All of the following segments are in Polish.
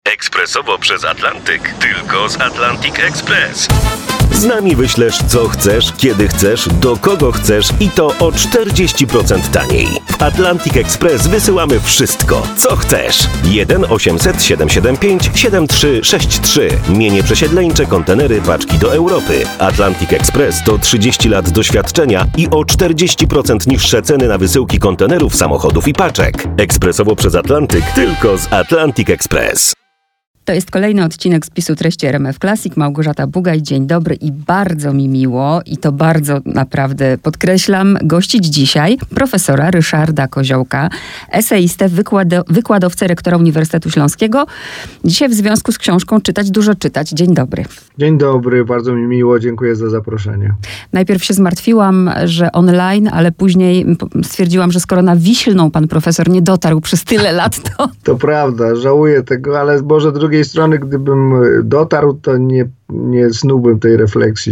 Ekspresowo przez Atlantyk. Tylko z Atlantic Express. Z nami wyślesz co chcesz, kiedy chcesz, do kogo chcesz i to o 40% taniej. W Atlantic Express wysyłamy wszystko, co chcesz. 1 800 775 7363. Mienie przesiedleńcze, kontenery, paczki do Europy. Atlantic Express to 30 lat doświadczenia i o 40% niższe ceny na wysyłki kontenerów, samochodów i paczek. Ekspresowo przez Atlantyk. Tylko z Atlantic Express. To jest kolejny odcinek spisu treści RMF Classic. Małgorzata Bugaj, dzień dobry i bardzo mi miło, i to bardzo naprawdę podkreślam, gościć dzisiaj profesora Ryszarda Koziołka, eseistę, wykładowcę, rektora Uniwersytetu Śląskiego. Dzisiaj w związku z książką Czytać, dużo czytać. Dzień dobry. Dzień dobry, bardzo mi miło, dziękuję za zaproszenie. Najpierw się zmartwiłam, że online, ale później stwierdziłam, że skoro na Wiślną pan profesor nie dotarł przez tyle lat, to... To prawda, żałuję tego, ale może z drugiej strony, gdybym dotarł, to nie snułbym tej refleksji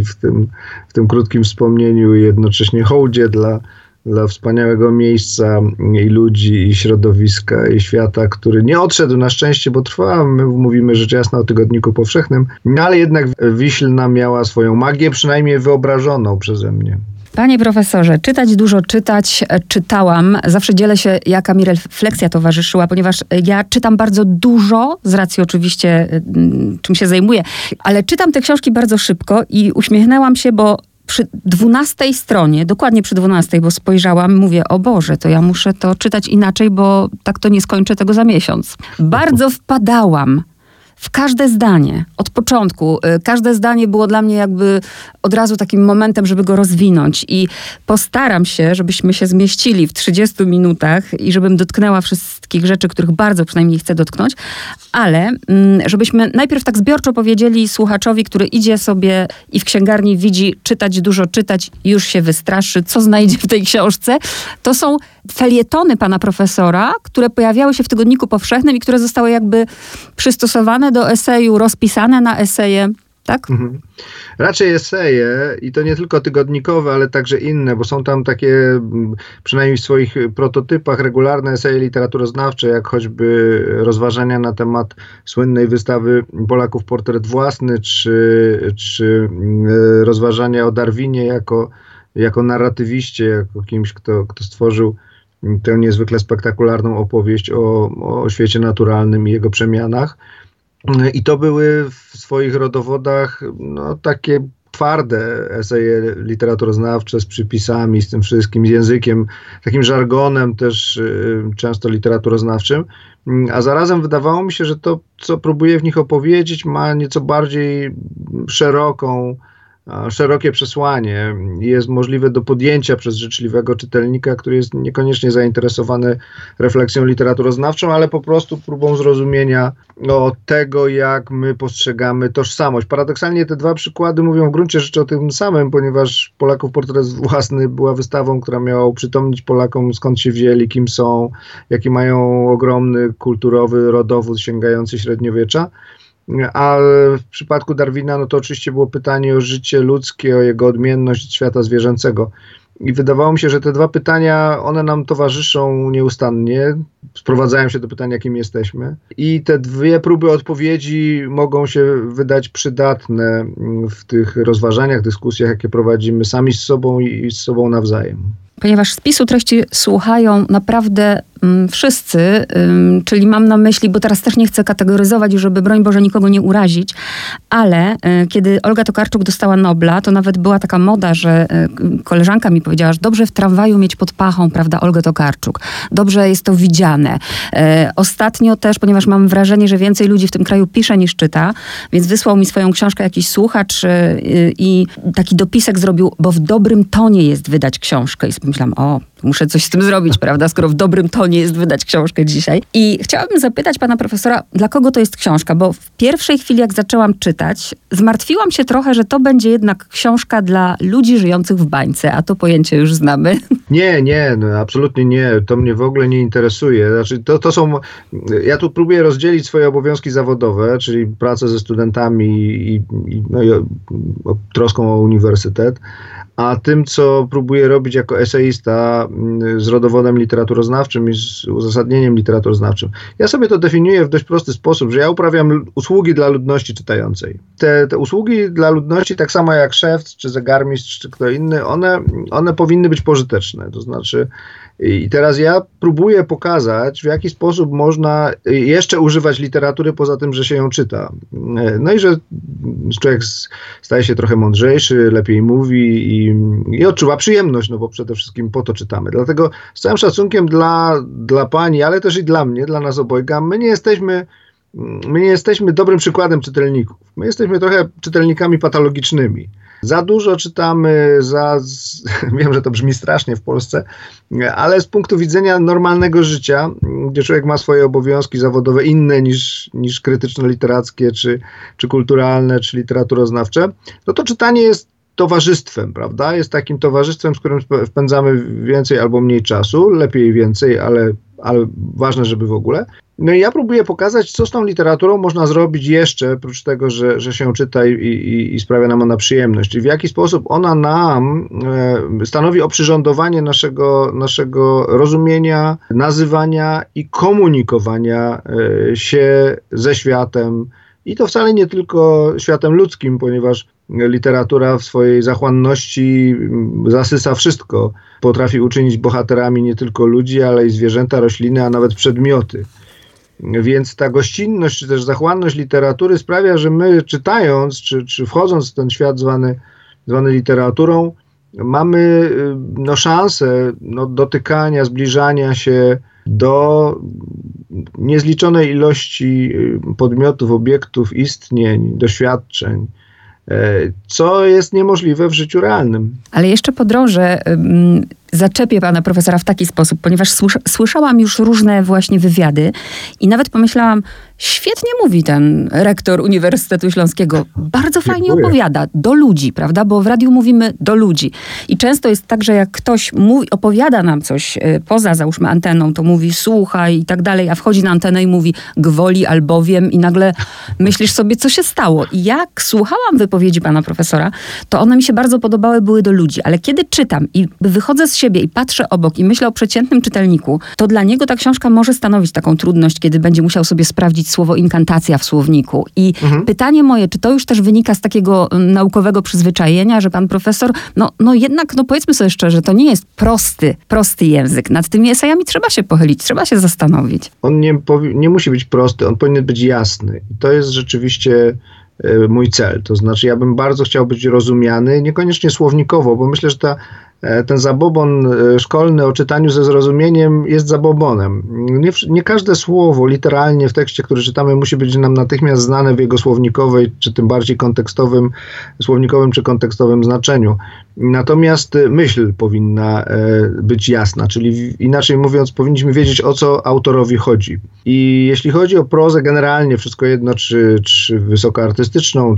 w tym krótkim wspomnieniu i jednocześnie hołdzie dla wspaniałego miejsca i ludzi, i środowiska, i świata, który nie odszedł na szczęście, bo trwa. My mówimy rzecz jasna o Tygodniku Powszechnym, ale jednak Wiślna miała swoją magię, przynajmniej wyobrażoną przeze mnie. Panie profesorze, czytać, dużo czytać, czytałam. Zawsze dzielę się, jaka mi refleksja towarzyszyła, ponieważ ja czytam bardzo dużo, z racji oczywiście, czym się zajmuję, ale czytam te książki bardzo szybko i uśmiechnęłam się, bo przy 12 stronie, dokładnie przy 12, bo spojrzałam, mówię, o Boże, to ja muszę to czytać inaczej, bo tak to nie skończę tego za miesiąc. Bardzo wpadałam w każde zdanie, od początku. Każde zdanie było dla mnie jakby od razu takim momentem, żeby go rozwinąć. I postaram się, żebyśmy się zmieścili w 30 minutach i żebym dotknęła wszystkich rzeczy, których bardzo przynajmniej chcę dotknąć, ale żebyśmy najpierw tak zbiorczo powiedzieli słuchaczowi, który idzie sobie i w księgarni widzi czytać, dużo czytać, już się wystraszy, co znajdzie w tej książce. To są felietony pana profesora, które pojawiały się w Tygodniku Powszechnym i które zostały jakby przystosowane do eseju, rozpisane na eseje, tak? Mhm. Raczej eseje i to nie tylko tygodnikowe, ale także inne, bo są tam takie, przynajmniej w swoich prototypach, regularne eseje literaturoznawcze, jak choćby rozważania na temat słynnej wystawy Polaków Portret Własny, czy rozważania o Darwinie jako narratywiście, jako kimś, kto stworzył tę niezwykle spektakularną opowieść o świecie naturalnym i jego przemianach. I to były w swoich rodowodach takie twarde eseje literaturoznawcze z przypisami, z tym wszystkim, z językiem, takim żargonem też często literaturoznawczym. A zarazem wydawało mi się, że to, co próbuję w nich opowiedzieć, ma nieco bardziej szerokie przesłanie i jest możliwe do podjęcia przez życzliwego czytelnika, który jest niekoniecznie zainteresowany refleksją literaturoznawczą, ale po prostu próbą zrozumienia tego, jak my postrzegamy tożsamość. Paradoksalnie te dwa przykłady mówią w gruncie rzeczy o tym samym, ponieważ Polaków Portret Własny była wystawą, która miała uprzytomnić Polakom, skąd się wzięli, kim są, jaki mają ogromny kulturowy rodowód sięgający średniowiecza. A w przypadku Darwina, to oczywiście było pytanie o życie ludzkie, o jego odmienność od świata zwierzęcego. I wydawało mi się, że te dwa pytania, one nam towarzyszą nieustannie, sprowadzają się do pytania, kim jesteśmy. I te dwie próby odpowiedzi mogą się wydać przydatne w tych rozważaniach, dyskusjach, jakie prowadzimy sami z sobą i z sobą nawzajem. Ponieważ spisu treści słuchają naprawdę wszyscy, czyli mam na myśli, bo teraz też nie chcę kategoryzować, żeby broń Boże nikogo nie urazić, ale kiedy Olga Tokarczuk dostała Nobla, to nawet była taka moda, że koleżanka mi powiedziała, że dobrze w tramwaju mieć pod pachą, prawda, Olgę Tokarczuk. Dobrze jest to widziane. Ostatnio też, ponieważ mam wrażenie, że więcej ludzi w tym kraju pisze niż czyta, więc wysłał mi swoją książkę jakiś słuchacz i taki dopisek zrobił, bo w dobrym tonie jest wydać książkę. I pomyślałam, muszę coś z tym zrobić, prawda, skoro w dobrym tonie jest wydać książkę dzisiaj. I chciałabym zapytać pana profesora, dla kogo to jest książka? Bo w pierwszej chwili, jak zaczęłam czytać, zmartwiłam się trochę, że to będzie jednak książka dla ludzi żyjących w bańce, a to pojęcie już znamy. Nie, absolutnie nie. To mnie w ogóle nie interesuje. Znaczy, to są... Ja tu próbuję rozdzielić swoje obowiązki zawodowe, czyli pracę ze studentami i troską o uniwersytet, a tym, co próbuję robić jako eseista z rodowodem literaturoznawczym i z uzasadnieniem literaturoznawczym. Ja sobie to definiuję w dość prosty sposób, że ja uprawiam usługi dla ludności czytającej. Te usługi dla ludności, tak samo jak szewc, czy zegarmistrz, czy kto inny, one powinny być pożyteczne. To znaczy, i teraz ja próbuję pokazać, w jaki sposób można jeszcze używać literatury poza tym, że się ją czyta. No i że człowiek staje się trochę mądrzejszy, lepiej mówi i odczuwa przyjemność, no bo przede wszystkim po to czytamy. Dlatego z całym szacunkiem dla pani, ale też i dla mnie, dla nas obojga, my nie jesteśmy dobrym przykładem czytelników. My jesteśmy trochę czytelnikami patologicznymi. Za dużo czytamy, wiem, że to brzmi strasznie w Polsce, ale z punktu widzenia normalnego życia, gdzie człowiek ma swoje obowiązki zawodowe inne niż krytyczno-literackie, czy kulturalne, czy literaturoznawcze, no to czytanie jest towarzystwem, prawda? Jest takim towarzystwem, z którym spędzamy więcej albo mniej czasu, lepiej więcej, ale ważne, żeby w ogóle. No i ja próbuję pokazać, co z tą literaturą można zrobić jeszcze, oprócz tego, że się czyta i sprawia nam ona przyjemność. I w jaki sposób ona nam stanowi oprzyrządowanie naszego rozumienia, nazywania i komunikowania się ze światem. I to wcale nie tylko światem ludzkim, ponieważ literatura w swojej zachłanności zasysa wszystko. Potrafi uczynić bohaterami nie tylko ludzi, ale i zwierzęta, rośliny, a nawet przedmioty. Więc ta gościnność, czy też zachłanność literatury sprawia, że my czytając, czy wchodząc w ten świat zwany literaturą, mamy szansę dotykania, zbliżania się do niezliczonej ilości podmiotów, obiektów, istnień, doświadczeń, co jest niemożliwe w życiu realnym. Ale jeszcze podrążę, zaczepię pana profesora w taki sposób, ponieważ słyszałam już różne właśnie wywiady i nawet pomyślałam, świetnie mówi ten rektor Uniwersytetu Śląskiego. Bardzo fajnie opowiada do ludzi, prawda? Bo w radiu mówimy do ludzi. I często jest tak, że jak ktoś opowiada nam coś poza, załóżmy, anteną, to mówi słuchaj i tak dalej, a wchodzi na antenę i mówi gwoli albowiem i nagle myślisz sobie, co się stało. I jak słuchałam wypowiedzi pana profesora, to one mi się bardzo podobały, były do ludzi. Ale kiedy czytam i wychodzę z siebie i patrzę obok i myślę o przeciętnym czytelniku, to dla niego ta książka może stanowić taką trudność, kiedy będzie musiał sobie sprawdzić słowo inkantacja w słowniku. I pytanie moje, czy to już też wynika z takiego naukowego przyzwyczajenia, że pan profesor, jednak powiedzmy sobie szczerze, to nie jest prosty język. Nad tymi esejami trzeba się pochylić, trzeba się zastanowić. On nie musi być prosty, on powinien być jasny. I to jest rzeczywiście mój cel. To znaczy, ja bym bardzo chciał być rozumiany, niekoniecznie słownikowo, bo myślę, że ten zabobon szkolny o czytaniu ze zrozumieniem jest zabobonem. Nie każde słowo literalnie w tekście, który czytamy, musi być nam natychmiast znane w jego słownikowej, czy tym bardziej słownikowym czy kontekstowym znaczeniu. Natomiast myśl powinna być jasna, czyli inaczej mówiąc, powinniśmy wiedzieć, o co autorowi chodzi. I jeśli chodzi o prozę generalnie, wszystko jedno, czy wysokoartystyczną,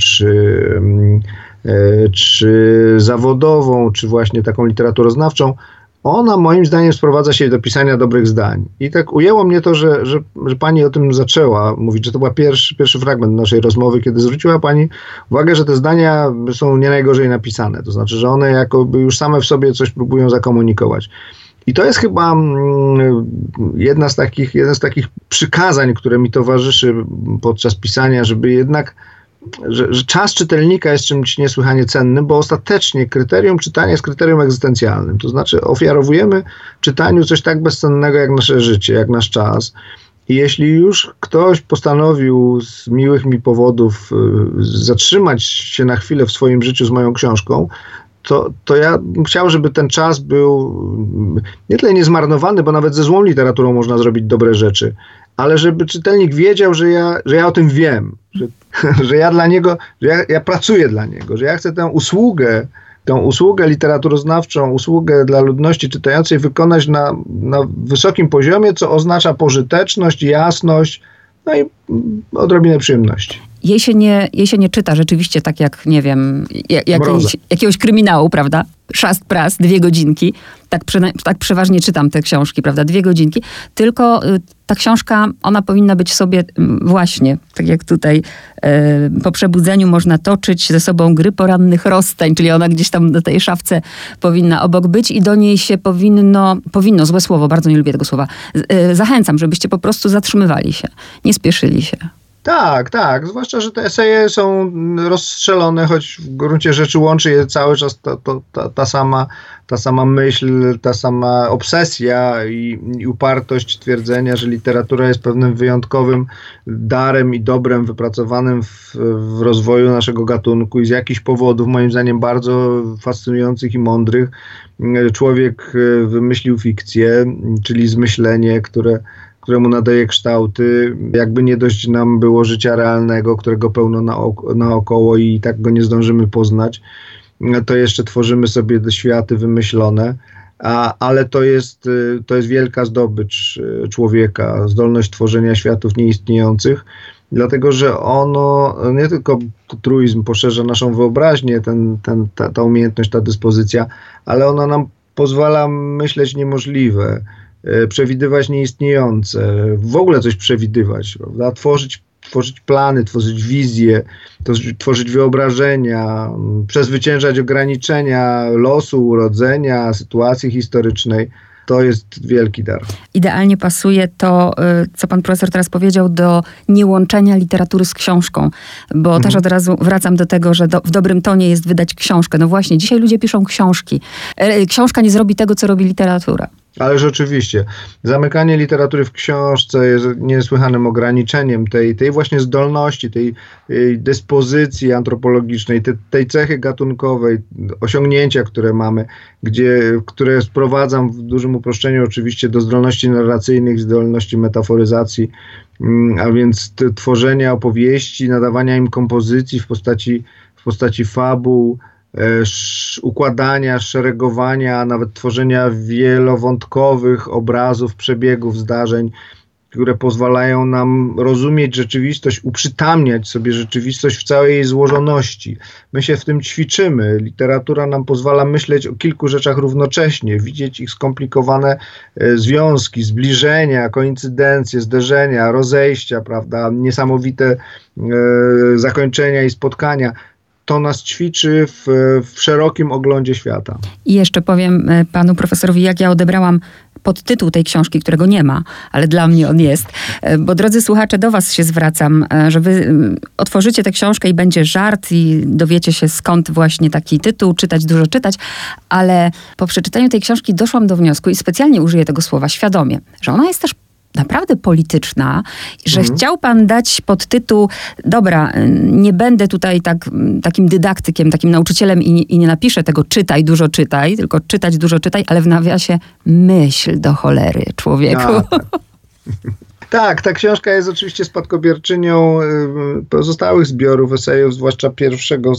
czy zawodową, czy właśnie taką literaturoznawczą, ona moim zdaniem sprowadza się do pisania dobrych zdań. I tak ujęło mnie to, że pani o tym zaczęła mówić, że to był pierwszy fragment naszej rozmowy, kiedy zwróciła pani uwagę, że te zdania są nie najgorzej napisane. To znaczy, że one jakoby już same w sobie coś próbują zakomunikować. I to jest chyba jeden z takich przykazań, które mi towarzyszy podczas pisania, żeby jednak że czas czytelnika jest czymś niesłychanie cennym, bo ostatecznie kryterium czytania jest kryterium egzystencjalnym. To znaczy ofiarowujemy czytaniu coś tak bezcennego jak nasze życie, jak nasz czas. I jeśli już ktoś postanowił z miłych mi powodów zatrzymać się na chwilę w swoim życiu z moją książką, to ja bym chciał, żeby ten czas był nie tyle niezmarnowany, bo nawet ze złą literaturą można zrobić dobre rzeczy, ale żeby czytelnik wiedział, że ja o tym wiem, że ja dla niego, że ja pracuję dla niego, że ja chcę tę usługę literaturoznawczą, usługę dla ludności czytającej wykonać na wysokim poziomie, co oznacza pożyteczność, jasność, no i odrobinę przyjemności. jej się nie czyta rzeczywiście tak jak, nie wiem, jakiegoś kryminału, prawda? Szast pras, 2 godzinki. Tak przeważnie czytam te książki, prawda? 2 godzinki. Tylko ta książka, ona powinna być sobie właśnie, tak jak tutaj po przebudzeniu można toczyć ze sobą gry porannych rozstań, czyli ona gdzieś tam na tej szafce powinna obok być i do niej się powinno, złe słowo, bardzo nie lubię tego słowa, zachęcam, żebyście po prostu zatrzymywali się, nie spieszyli się. Tak. Zwłaszcza, że te eseje są rozstrzelone, choć w gruncie rzeczy łączy je cały czas ta sama myśl, ta sama obsesja i upartość twierdzenia, że literatura jest pewnym wyjątkowym darem i dobrem wypracowanym w rozwoju naszego gatunku i z jakichś powodów, moim zdaniem bardzo fascynujących i mądrych, człowiek wymyślił fikcję, czyli zmyślenie, któremu nadaje kształty, jakby nie dość nam było życia realnego, którego pełno naokoło i tak go nie zdążymy poznać, to jeszcze tworzymy sobie te światy wymyślone, ale to jest wielka zdobycz człowieka, zdolność tworzenia światów nieistniejących, dlatego że ono nie tylko truizm poszerza naszą wyobraźnię, ta umiejętność, ta dyspozycja, ale ona nam pozwala myśleć niemożliwe, przewidywać nieistniejące, w ogóle coś przewidywać, prawda? Tworzyć plany, tworzyć wizje, tworzyć wyobrażenia, przezwyciężać ograniczenia losu, urodzenia, sytuacji historycznej. To jest wielki dar. Idealnie pasuje to, co pan profesor teraz powiedział, do niełączenia literatury z książką, bo też od razu wracam do tego, że w dobrym tonie jest wydać książkę. No właśnie, dzisiaj ludzie piszą książki. Książka nie zrobi tego, co robi literatura. Ale rzeczywiście, zamykanie literatury w książce jest niesłychanym ograniczeniem tej właśnie zdolności, tej dyspozycji antropologicznej, tej cechy gatunkowej, osiągnięcia, które mamy, które sprowadzam w dużym uproszczeniu oczywiście do zdolności narracyjnych, zdolności metaforyzacji, a więc tworzenia opowieści, nadawania im kompozycji w postaci fabuł, układania, szeregowania, nawet tworzenia wielowątkowych obrazów, przebiegów, zdarzeń, które pozwalają nam rozumieć rzeczywistość, uprzytamniać sobie rzeczywistość w całej jej złożoności. My się w tym ćwiczymy. Literatura nam pozwala myśleć o kilku rzeczach równocześnie, widzieć ich skomplikowane związki, zbliżenia, koincydencje, zderzenia, rozejścia, prawda, niesamowite zakończenia i spotkania. To nas ćwiczy w szerokim oglądzie świata. I jeszcze powiem panu profesorowi, jak ja odebrałam podtytuł tej książki, którego nie ma, ale dla mnie on jest. Bo drodzy słuchacze, do was się zwracam, że wy otworzycie tę książkę i będzie żart i dowiecie się, skąd właśnie taki tytuł, czytać, dużo czytać, ale po przeczytaniu tej książki doszłam do wniosku i specjalnie użyję tego słowa świadomie, że ona jest też naprawdę polityczna, że chciał pan dać podtytuł, dobra, nie będę tutaj takim dydaktykiem, takim nauczycielem i nie napiszę tego czytaj, dużo czytaj, tylko czytać, dużo czytaj, ale w nawiasie myśl do cholery, człowieku. Tak, ta książka jest oczywiście spadkobierczynią pozostałych zbiorów esejów, zwłaszcza pierwszego,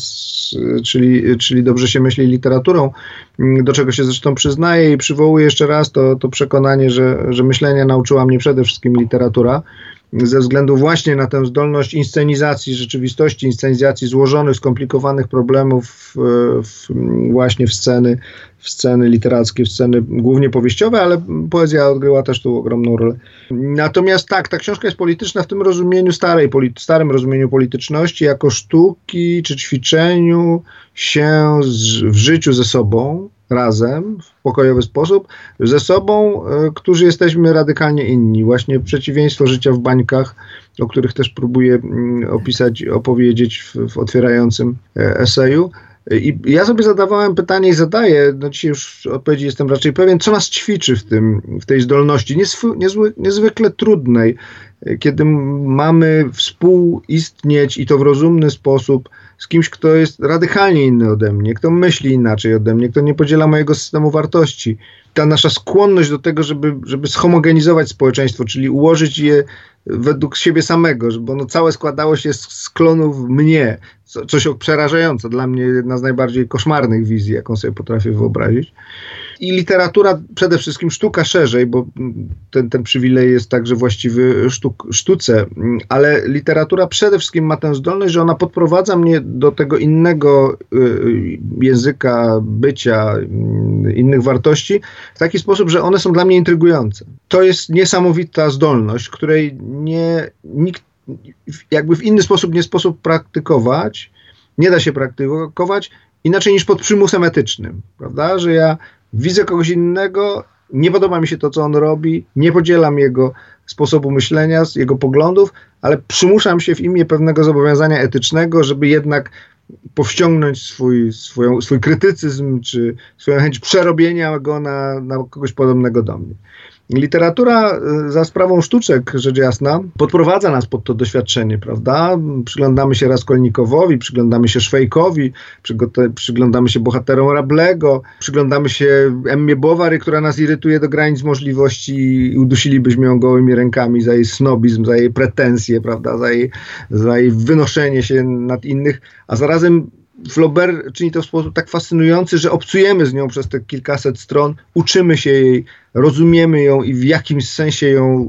czyli Dobrze się myśli literaturą, do czego się zresztą przyznaję i przywołuję jeszcze raz to przekonanie, że myślenia nauczyła mnie przede wszystkim literatura, ze względu właśnie na tę zdolność inscenizacji rzeczywistości, inscenizacji złożonych, skomplikowanych problemów właśnie w sceny literackie, w sceny głównie powieściowe, ale poezja odgryła też tu ogromną rolę. Natomiast tak, ta książka jest polityczna w tym rozumieniu, starym rozumieniu polityczności, jako sztuki czy ćwiczeniu się w życiu ze sobą, razem, w pokojowy sposób, ze sobą, którzy jesteśmy radykalnie inni. Właśnie przeciwieństwo życia w bańkach, o których też próbuję opowiedzieć w otwierającym eseju. I ja sobie zadawałem pytanie i zadaję, dzisiaj już odpowiedzi jestem raczej pewien, co nas ćwiczy w tej zdolności niezwykle trudnej, kiedy mamy współistnieć i to w rozumny sposób z kimś, kto jest radykalnie inny ode mnie, kto myśli inaczej ode mnie, kto nie podziela mojego systemu wartości. Ta nasza skłonność do tego, żeby schomogenizować społeczeństwo, czyli ułożyć je według siebie samego, bo ono całe składało się z klonów mnie. Coś przerażające, dla mnie jedna z najbardziej koszmarnych wizji, jaką sobie potrafię wyobrazić. I literatura, przede wszystkim sztuka szerzej, bo ten przywilej jest także właściwy sztuce, ale literatura przede wszystkim ma tę zdolność, że ona podprowadza mnie do tego innego języka, bycia, innych wartości w taki sposób, że one są dla mnie intrygujące. To jest niesamowita zdolność, której nikt jakby w inny sposób nie sposób praktykować, nie da się praktykować inaczej niż pod przymusem etycznym, prawda? Że ja widzę kogoś innego, nie podoba mi się to, co on robi, nie podzielam jego sposobu myślenia, jego poglądów, ale przymuszam się w imię pewnego zobowiązania etycznego, żeby jednak powściągnąć swój krytycyzm, czy swoją chęć przerobienia go na kogoś podobnego do mnie. Literatura za sprawą sztuczek, rzecz jasna, podprowadza nas pod to doświadczenie, prawda? Przyglądamy się Raskolnikowowi, przyglądamy się Szwejkowi, przyglądamy się bohaterom Rablego, przyglądamy się Emmie Bovary, która nas irytuje do granic możliwości i udusilibyśmy ją gołymi rękami za jej snobizm, za jej pretensje, prawda? Za jej wynoszenie się nad innych, a zarazem Flaubert czyni to w sposób tak fascynujący, że obcujemy z nią przez te kilkaset stron, uczymy się jej, rozumiemy ją i w jakimś sensie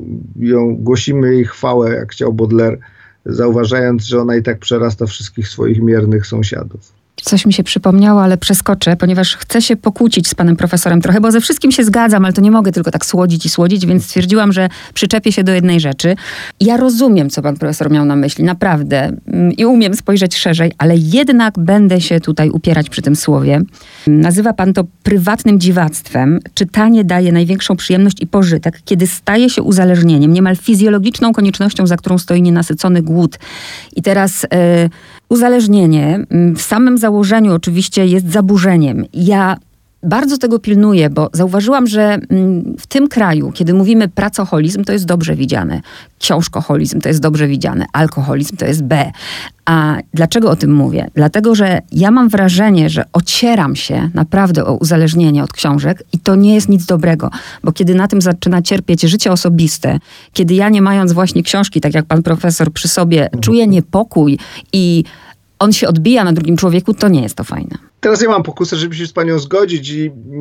ją głosimy jej chwałę, jak chciał Baudelaire, zauważając, że ona i tak przerasta wszystkich swoich miernych sąsiadów. Coś mi się przypomniało, ale przeskoczę, ponieważ chcę się pokłócić z panem profesorem trochę, bo ze wszystkim się zgadzam, ale to nie mogę tylko tak słodzić, więc stwierdziłam, że przyczepię się do jednej rzeczy. Ja rozumiem, co pan profesor miał na myśli, naprawdę, i umiem spojrzeć szerzej, ale jednak będę się tutaj upierać przy tym słowie. Nazywa pan to prywatnym dziwactwem. Czytanie daje największą przyjemność i pożytek, kiedy staje się uzależnieniem, niemal fizjologiczną koniecznością, za którą stoi nienasycony głód. I teraz uzależnienie w samym założeniu oczywiście jest zaburzeniem. Ja bardzo tego pilnuję, bo zauważyłam, że w tym kraju, kiedy mówimy pracoholizm, to jest dobrze widziane. Książkoholizm to jest dobrze widziane. Alkoholizm to jest B. A dlaczego o tym mówię? Dlatego, że ja mam wrażenie, że ocieram się naprawdę o uzależnienie od książek i to nie jest nic dobrego, bo kiedy na tym zaczyna cierpieć życie osobiste, kiedy ja nie mając właśnie książki, tak jak pan profesor przy sobie, czuję niepokój i on się odbija na drugim człowieku, to nie jest to fajne. Teraz ja mam pokusę, żeby się z panią zgodzić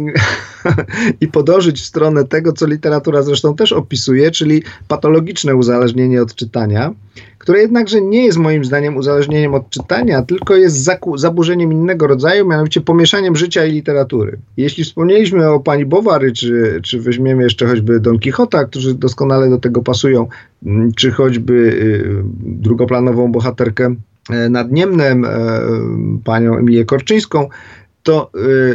i podążyć w stronę tego, co literatura zresztą też opisuje, czyli patologiczne uzależnienie od czytania, które jednakże nie jest moim zdaniem uzależnieniem od czytania, tylko jest zaburzeniem innego rodzaju, mianowicie pomieszaniem życia i literatury. Jeśli wspomnieliśmy o pani Bovary, czy weźmiemy jeszcze choćby Don Quixota, którzy doskonale do tego pasują, czy choćby drugoplanową bohaterkę Nad Niemnem, panią Emilię Korczyńską, to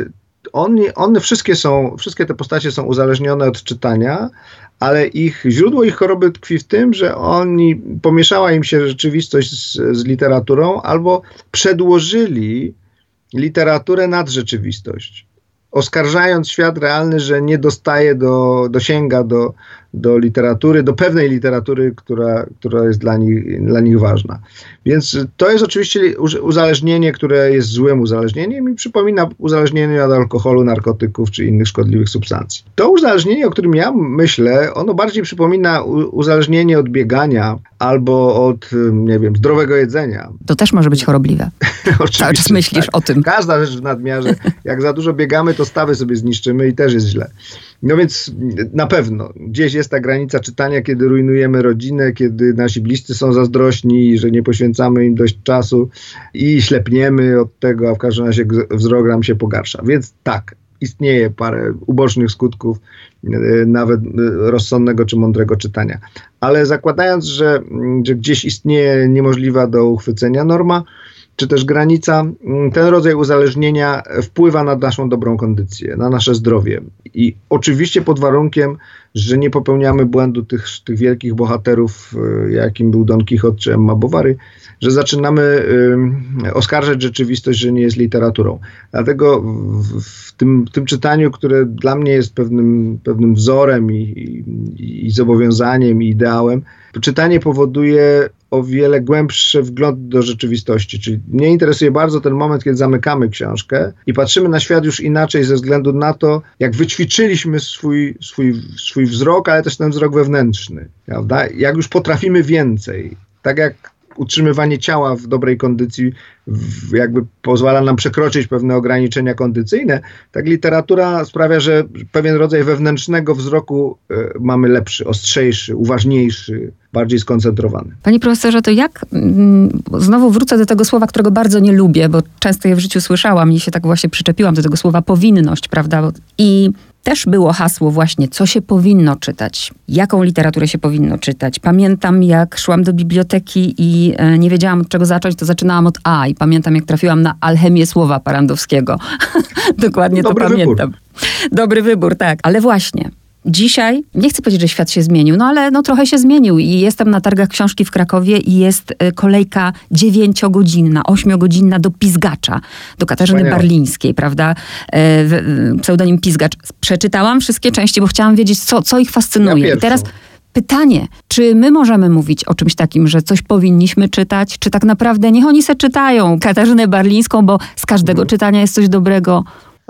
one wszystkie te postacie są uzależnione od czytania, ale źródło ich choroby tkwi w tym, że pomieszała im się rzeczywistość z literaturą albo przedłożyli literaturę nad rzeczywistość, oskarżając świat realny, że nie dosięga do literatury, do pewnej literatury, która jest dla nich ważna. Więc to jest oczywiście uzależnienie, które jest złym uzależnieniem i przypomina uzależnienie od alkoholu, narkotyków czy innych szkodliwych substancji. To uzależnienie, o którym ja myślę, ono bardziej przypomina uzależnienie od biegania albo od, nie wiem, zdrowego jedzenia. To też może być chorobliwe. Cały czas myślisz o tym. Każda rzecz w nadmiarze. Jak za dużo biegamy, to stawy sobie zniszczymy i też jest źle. No więc na pewno gdzieś jest ta granica czytania, kiedy rujnujemy rodzinę, kiedy nasi bliscy są zazdrośni, że nie poświęcamy im dość czasu i ślepniemy od tego, a w każdym razie wzrok nam się pogarsza. Więc tak, istnieje parę ubocznych skutków nawet rozsądnego czy mądrego czytania. Ale zakładając, że gdzieś istnieje niemożliwa do uchwycenia norma, czy też granica, ten rodzaj uzależnienia wpływa na naszą dobrą kondycję, na nasze zdrowie. I oczywiście pod warunkiem, że nie popełniamy błędu tych wielkich bohaterów, jakim był Don Quixote czy Emma Bovary, że zaczynamy oskarżać rzeczywistość, że nie jest literaturą. Dlatego w tym czytaniu, które dla mnie jest pewnym wzorem i zobowiązaniem i ideałem, czytanie powoduje o wiele głębszy wgląd do rzeczywistości. Czyli mnie interesuje bardzo ten moment, kiedy zamykamy książkę i patrzymy na świat już inaczej ze względu na to, jak wyćwiczyliśmy swój wzrok, ale też ten wzrok wewnętrzny. Prawda? Jak już potrafimy więcej. Tak jak utrzymywanie ciała w dobrej kondycji jakby pozwala nam przekroczyć pewne ograniczenia kondycyjne, tak literatura sprawia, że pewien rodzaj wewnętrznego wzroku mamy lepszy, ostrzejszy, uważniejszy, bardziej skoncentrowany. Panie profesorze, to jak, znowu wrócę do tego słowa, którego bardzo nie lubię, bo często je w życiu słyszałam i się tak właśnie przyczepiłam do tego słowa powinność, prawda? I też było hasło właśnie, co się powinno czytać, jaką literaturę się powinno czytać. Pamiętam, jak szłam do biblioteki i nie wiedziałam, od czego zacząć, to zaczynałam od A i pamiętam, jak trafiłam na Alchemię Słowa Parandowskiego. Dokładnie to pamiętam. Dobry wybór, tak. Ale właśnie, dzisiaj, nie chcę powiedzieć, że świat się zmienił, ale trochę się zmienił i jestem na targach książki w Krakowie i jest kolejka 9-godzinna, 8-godzinna do Pizgacza, do Katarzyny Barlińskiej, prawda? Pseudonim Pizgacz. Przeczytałam wszystkie części, bo chciałam wiedzieć, co ich fascynuje. I teraz pytanie, czy my możemy mówić o czymś takim, że coś powinniśmy czytać, czy tak naprawdę niech oni se czytają Katarzynę Barlińską, bo z każdego czytania jest coś dobrego?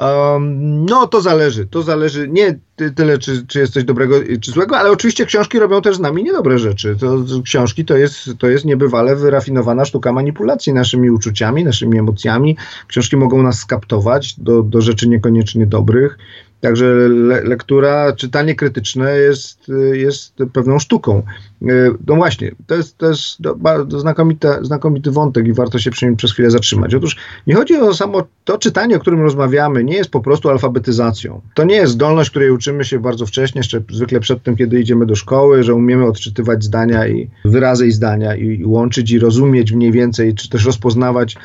To zależy nie tyle, czy jest coś dobrego, czy złego, ale oczywiście książki robią też z nami niedobre rzeczy. Książki to jest niebywale wyrafinowana sztuka manipulacji naszymi uczuciami, naszymi emocjami. Książki mogą nas skaptować do rzeczy niekoniecznie dobrych. Także lektura, czytanie krytyczne jest pewną sztuką. No właśnie, to jest bardzo znakomity wątek i warto się przy nim przez chwilę zatrzymać. Otóż nie chodzi o samo to czytanie, o którym rozmawiamy, nie jest po prostu alfabetyzacją. To nie jest zdolność, której uczymy się bardzo wcześnie, jeszcze zwykle przed tym, kiedy idziemy do szkoły, że umiemy odczytywać zdania i wyrazy i zdania i łączyć i rozumieć mniej więcej, czy też rozpoznawać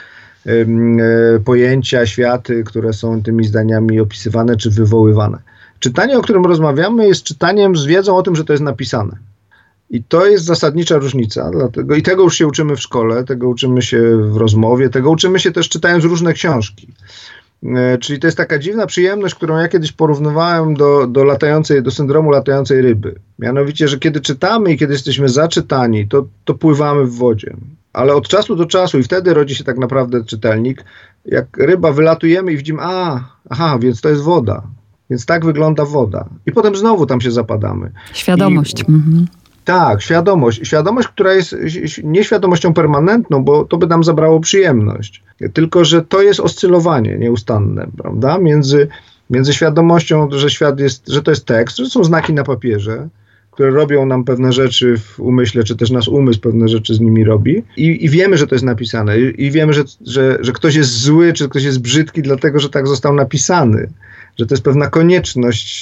pojęcia, światy, które są tymi zdaniami opisywane czy wywoływane. Czytanie, o którym rozmawiamy, jest czytaniem z wiedzą o tym, że to jest napisane. I to jest zasadnicza różnica. Dlatego, i tego już się uczymy w szkole, tego uczymy się w rozmowie, tego uczymy się też czytając różne książki. Czyli to jest taka dziwna przyjemność, którą ja kiedyś porównywałem do syndromu latającej ryby. Mianowicie, że kiedy czytamy i kiedy jesteśmy zaczytani, to pływamy w wodzie. Ale od czasu do czasu i wtedy rodzi się tak naprawdę czytelnik. Jak ryba wylatujemy i widzimy, więc to jest woda. Więc tak wygląda woda. I potem znowu tam się zapadamy. Świadomość. Tak, świadomość. Świadomość, która jest nieświadomością permanentną, bo to by nam zabrało przyjemność. Tylko że to jest oscylowanie nieustanne, prawda? Między świadomością, że świat jest, że to jest tekst, że są znaki na papierze, które robią nam pewne rzeczy w umyśle, czy też nasz umysł pewne rzeczy z nimi robi. I wiemy, że to jest napisane. I wiemy, że ktoś jest zły, czy ktoś jest brzydki, dlatego, że tak został napisany. Że to jest pewna konieczność,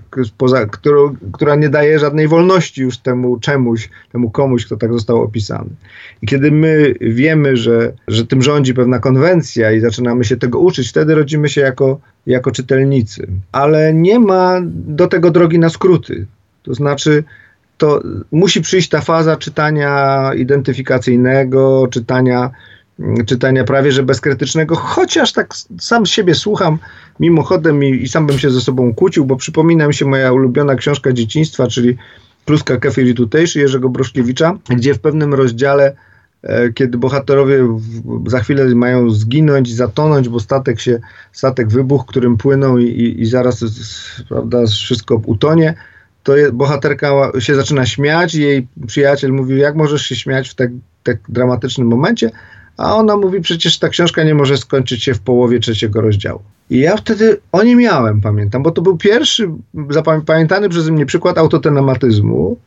która nie daje żadnej wolności już temu komuś, kto tak został opisany. I kiedy my wiemy, że tym rządzi pewna konwencja i zaczynamy się tego uczyć, wtedy rodzimy się jako czytelnicy. Ale nie ma do tego drogi na skróty. To znaczy, to musi przyjść ta faza czytania identyfikacyjnego, czytania prawie że bezkrytycznego, chociaż tak sam siebie słucham mimochodem i sam bym się ze sobą kłócił, bo przypomina mi się moja ulubiona książka dzieciństwa, czyli Kluska, kefir i tutejszy Jerzego Broszkiewicza, gdzie w pewnym rozdziale, kiedy bohaterowie za chwilę mają zginąć, zatonąć, bo statek wybuchł, którym płyną i zaraz, prawda, wszystko utonie, to bohaterka się zaczyna śmiać i jej przyjaciel mówi, jak możesz się śmiać w tak dramatycznym momencie? A ona mówi, przecież ta książka nie może skończyć się w połowie 3 rozdziału. I ja wtedy o nie miałem, pamiętam, bo to był pierwszy zapamiętany przeze mnie przykład autotenematyzmu,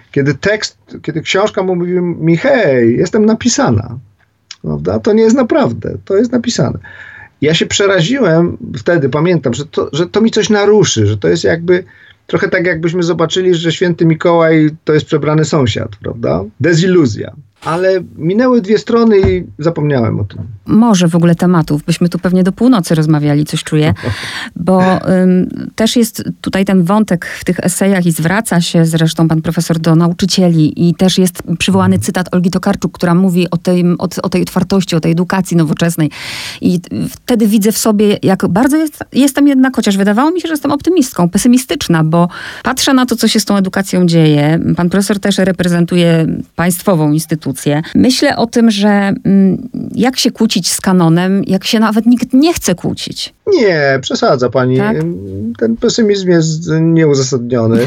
kiedy książka mówi mi, hej, jestem napisana. Prawda? To nie jest naprawdę, to jest napisane. Ja się przeraziłem wtedy, pamiętam, że to mi coś naruszy, że to jest jakby trochę tak, jakbyśmy zobaczyli, że święty Mikołaj to jest przebrany sąsiad, prawda? Deziluzja. Ale minęły 2 strony i zapomniałem o tym. Może w ogóle tematów. Byśmy tu pewnie do północy rozmawiali, coś czuję. Bo też jest tutaj ten wątek w tych esejach i zwraca się zresztą pan profesor do nauczycieli i też jest przywołany cytat Olgi Tokarczuk, która mówi o tej otwartości, o tej edukacji nowoczesnej. I wtedy widzę w sobie, jak bardzo jestem jednak, chociaż wydawało mi się, że jestem optymistką, pesymistyczna, bo patrzę na to, co się z tą edukacją dzieje. Pan profesor też reprezentuje państwową instytucję, dyskusję. Myślę o tym, że jak się kłócić z kanonem, jak się nawet nikt nie chce kłócić. Nie, przesadza pani. Tak? Ten pesymizm jest nieuzasadniony.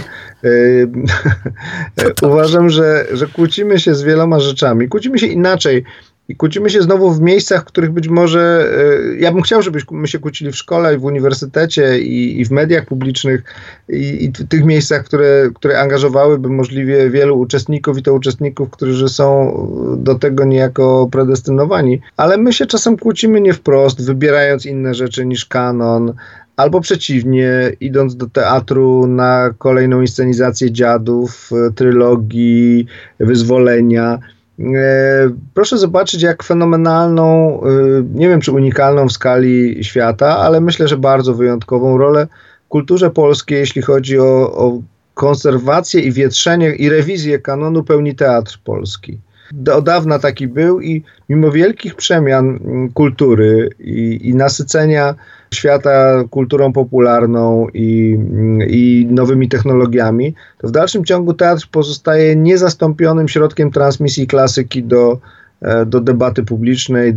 Uważam, że kłócimy się z wieloma rzeczami. Kłócimy się inaczej. I kłócimy się znowu w miejscach, w których być może, ja bym chciał, żebyśmy się kłócili w szkole i w uniwersytecie i w mediach publicznych i w tych miejscach, które angażowałyby możliwie wielu uczestników i to uczestników, którzy są do tego niejako predestynowani. Ale my się czasem kłócimy nie wprost, wybierając inne rzeczy niż kanon, albo przeciwnie, idąc do teatru na kolejną inscenizację Dziadów, trylogii, Wyzwolenia. Proszę zobaczyć, jak fenomenalną, nie wiem czy unikalną w skali świata, ale myślę, że bardzo wyjątkową rolę w kulturze polskiej, jeśli chodzi o konserwację i wietrzenie i rewizję kanonu, pełni teatr polski. Od dawna taki był i mimo wielkich przemian kultury i nasycenia świata kulturą popularną i nowymi technologiami, to w dalszym ciągu teatr pozostaje niezastąpionym środkiem transmisji klasyki do debaty publicznej,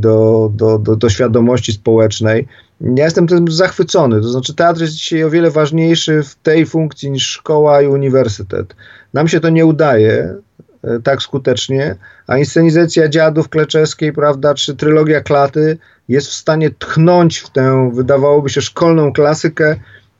do świadomości społecznej. Ja jestem tym zachwycony. To znaczy teatr jest dzisiaj o wiele ważniejszy w tej funkcji niż szkoła i uniwersytet. Nam się to nie udaje tak skutecznie, a inscenizacja Dziadów Kleczewskiej, prawda, czy trylogia Klaty jest w stanie tchnąć w tę, wydawałoby się, szkolną klasykę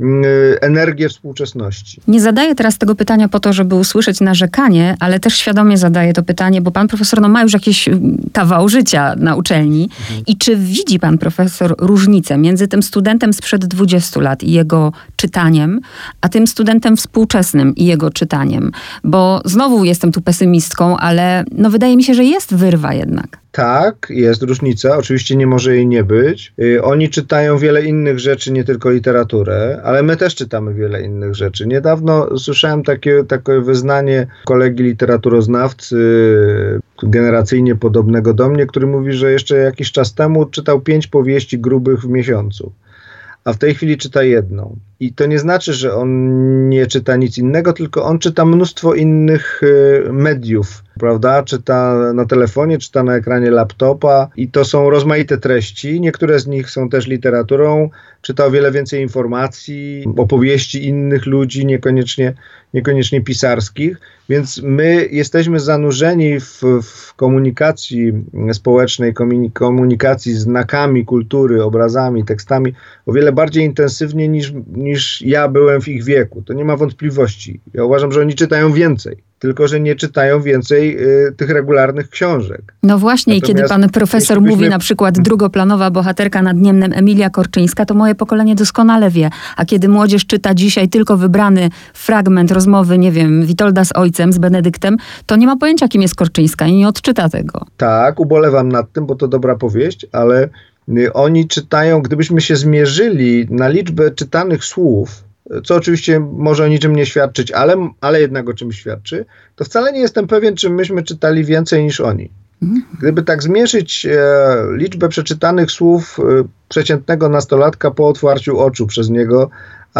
energię współczesności. Nie zadaję teraz tego pytania po to, żeby usłyszeć narzekanie, ale też świadomie zadaję to pytanie, bo pan profesor ma już jakiś kawał życia na uczelni. I czy widzi pan profesor różnicę między tym studentem sprzed 20 lat i jego czytaniem, a tym studentem współczesnym i jego czytaniem? Bo znowu jestem tu pesymistką, ale wydaje mi się, że jest wyrwa jednak. Tak, jest różnica. Oczywiście nie może jej nie być. Oni czytają wiele innych rzeczy, nie tylko literaturę, ale my też czytamy wiele innych rzeczy. Niedawno słyszałem takie wyznanie kolegi literaturoznawcy, generacyjnie podobnego do mnie, który mówi, że jeszcze jakiś czas temu czytał 5 powieści grubych w miesiącu, a w tej chwili czyta jedną. I to nie znaczy, że on nie czyta nic innego, tylko on czyta mnóstwo innych mediów, prawda? Czyta na telefonie, czyta na ekranie laptopa i to są rozmaite treści. Niektóre z nich są też literaturą. Czyta o wiele więcej informacji, opowieści innych ludzi, niekoniecznie pisarskich. Więc my jesteśmy zanurzeni w komunikacji społecznej, komunikacji znakami kultury, obrazami, tekstami o wiele bardziej intensywnie niż ja byłem w ich wieku. To nie ma wątpliwości. Ja uważam, że oni czytają więcej. Tylko że nie czytają więcej tych regularnych książek. No właśnie, i kiedy pan profesor mówi na przykład drugoplanowa bohaterka nadniemnem Emilia Korczyńska, to moje pokolenie doskonale wie. A kiedy młodzież czyta dzisiaj tylko wybrany fragment rozmowy, nie wiem, Witolda z ojcem, z Benedyktem, to nie ma pojęcia, kim jest Korczyńska i nie odczyta tego. Tak, ubolewam nad tym, bo to dobra powieść, ale oni czytają, gdybyśmy się zmierzyli na liczbę czytanych słów, co oczywiście może o niczym nie świadczyć, ale jednak o czymś świadczy, to wcale nie jestem pewien, czy myśmy czytali więcej niż oni. Gdyby tak zmierzyć liczbę przeczytanych słów przeciętnego nastolatka po otwarciu oczu przez niego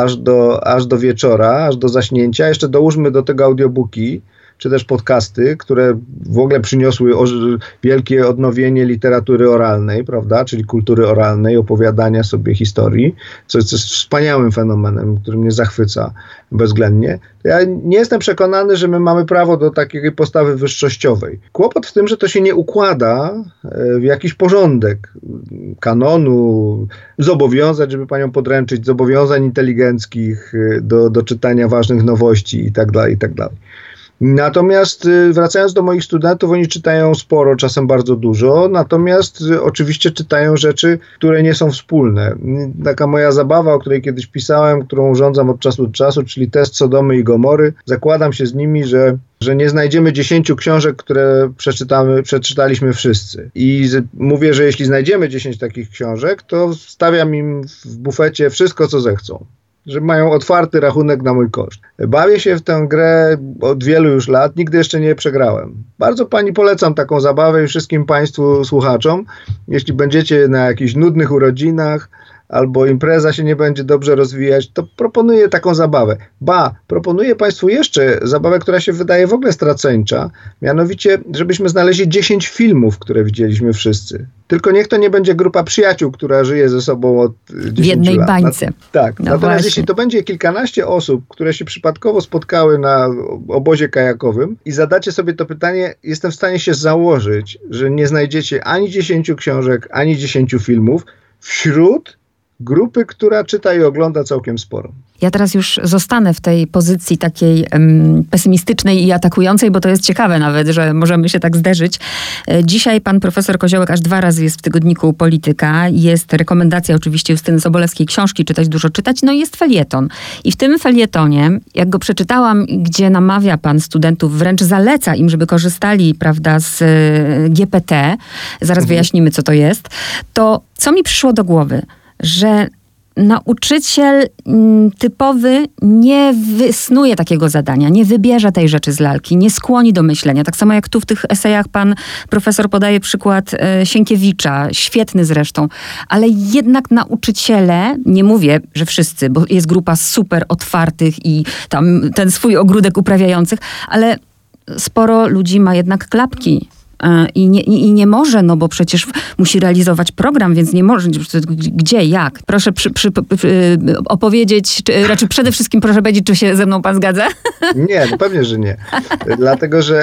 aż do wieczora, aż do zaśnięcia, jeszcze dołóżmy do tego audiobooki, czy też podcasty, które w ogóle przyniosły wielkie odnowienie literatury oralnej, prawda, czyli kultury oralnej, opowiadania sobie historii, co jest wspaniałym fenomenem, który mnie zachwyca bezwzględnie. Ja nie jestem przekonany, że my mamy prawo do takiej postawy wyższościowej. Kłopot w tym, że to się nie układa w jakiś porządek kanonu, zobowiązań, żeby panią podręczyć, zobowiązań inteligenckich do czytania ważnych nowości i tak dalej, i tak dalej. Natomiast wracając do moich studentów, oni czytają sporo, czasem bardzo dużo, natomiast oczywiście czytają rzeczy, które nie są wspólne. Taka moja zabawa, o której kiedyś pisałem, którą urządzam od czasu do czasu, czyli test Sodomy i Gomory. Zakładam się z nimi, że nie znajdziemy 10 książek, które przeczytaliśmy wszyscy. I mówię, że jeśli znajdziemy 10 takich książek, to stawiam im w bufecie wszystko, co zechcą. Że mają otwarty rachunek na mój koszt. Bawię się w tę grę od wielu już lat, nigdy jeszcze nie przegrałem. Bardzo pani polecam taką zabawę i wszystkim państwu słuchaczom. Jeśli będziecie na jakichś nudnych urodzinach albo impreza się nie będzie dobrze rozwijać, to proponuję taką zabawę. Proponuję Państwu jeszcze zabawę, która się wydaje w ogóle straceńcza, mianowicie, żebyśmy znaleźli 10 filmów, które widzieliśmy wszyscy. Tylko niech to nie będzie grupa przyjaciół, która żyje ze sobą od 10 w jednej lat. bańce. Tak. No Natomiast właśnie. jeśli to będzie kilkanaście osób, które się przypadkowo spotkały na obozie kajakowym i zadacie sobie to pytanie, jestem w stanie się założyć, że nie znajdziecie ani 10 książek, ani 10 filmów wśród grupy, która czyta i ogląda całkiem sporo. Ja teraz już zostanę w tej pozycji takiej pesymistycznej i atakującej, bo to jest ciekawe nawet, że możemy się tak zderzyć. Dzisiaj pan profesor Koziołek aż 2 razy jest w tygodniku Polityka. Jest rekomendacja oczywiście Justyny Sobolewskiej książki Czytać, dużo czytać. No i jest felieton. I w tym felietonie, jak go przeczytałam, gdzie namawia pan studentów, wręcz zaleca im, żeby korzystali, prawda, z GPT, zaraz wyjaśnimy, co to jest, to co mi przyszło do głowy, że nauczyciel typowy nie wysnuje takiego zadania, nie wybierze tej rzeczy z lalki, nie skłoni do myślenia. Tak samo jak tu w tych esejach pan profesor podaje przykład Sienkiewicza, świetny zresztą, ale jednak nauczyciele, nie mówię, że wszyscy, bo jest grupa super otwartych i tam ten swój ogródek uprawiających, ale sporo ludzi ma jednak klapki. I nie może, no bo przecież musi realizować program, więc nie może. Gdzie, jak? Proszę opowiedzieć, czy raczej przede wszystkim proszę powiedzieć, czy się ze mną pan zgadza? Nie, no pewnie, że nie. Dlatego, że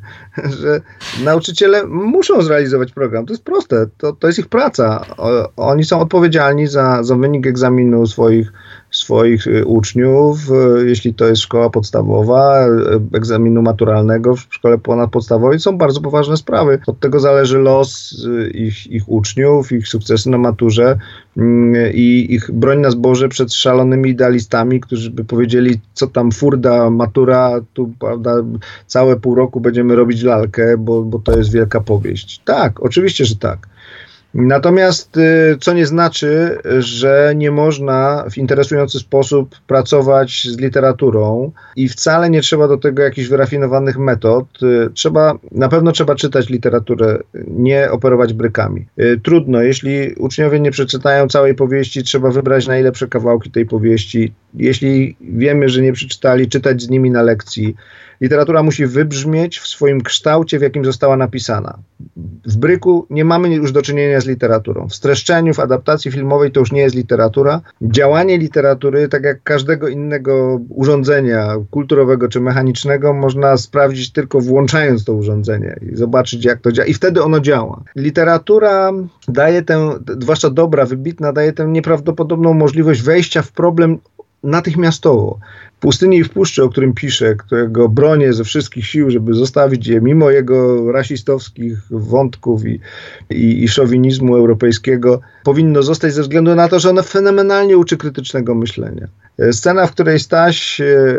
nauczyciele muszą zrealizować program. To jest proste. To jest ich praca. Oni są odpowiedzialni za wynik egzaminu swoich uczniów, jeśli to jest szkoła podstawowa, egzaminu maturalnego w szkole ponadpodstawowej. Są bardzo poważne sprawy. Od tego zależy los ich uczniów, ich sukcesy na maturze i ich broń na zboże przed szalonymi idealistami, którzy by powiedzieli, co tam furda, matura, tu prawda, całe pół roku będziemy robić lalkę, bo to jest wielka powieść. Tak, oczywiście, że tak. Natomiast co nie znaczy, że nie można w interesujący sposób pracować z literaturą i wcale nie trzeba do tego jakichś wyrafinowanych metod. Na pewno trzeba czytać literaturę, nie operować brykami. Trudno, jeśli uczniowie nie przeczytają całej powieści, trzeba wybrać najlepsze kawałki tej powieści. Jeśli wiemy, że nie przeczytali, czytać z nimi na lekcji. Literatura musi wybrzmieć w swoim kształcie, w jakim została napisana. W bryku nie mamy już do czynienia z literaturą. W streszczeniu, w adaptacji filmowej to już nie jest literatura. Działanie literatury, tak jak każdego innego urządzenia kulturowego czy mechanicznego, można sprawdzić tylko włączając to urządzenie i zobaczyć, jak to działa. I wtedy ono działa. Literatura daje zwłaszcza dobra, wybitna, daje tę nieprawdopodobną możliwość wejścia w problem natychmiastowo. W Pustyni i w Puszczy, o którym piszę, którego bronię ze wszystkich sił, żeby zostawić je, mimo jego rasistowskich wątków i szowinizmu europejskiego, powinno zostać ze względu na to, że ono fenomenalnie uczy krytycznego myślenia. Scena, w której Staś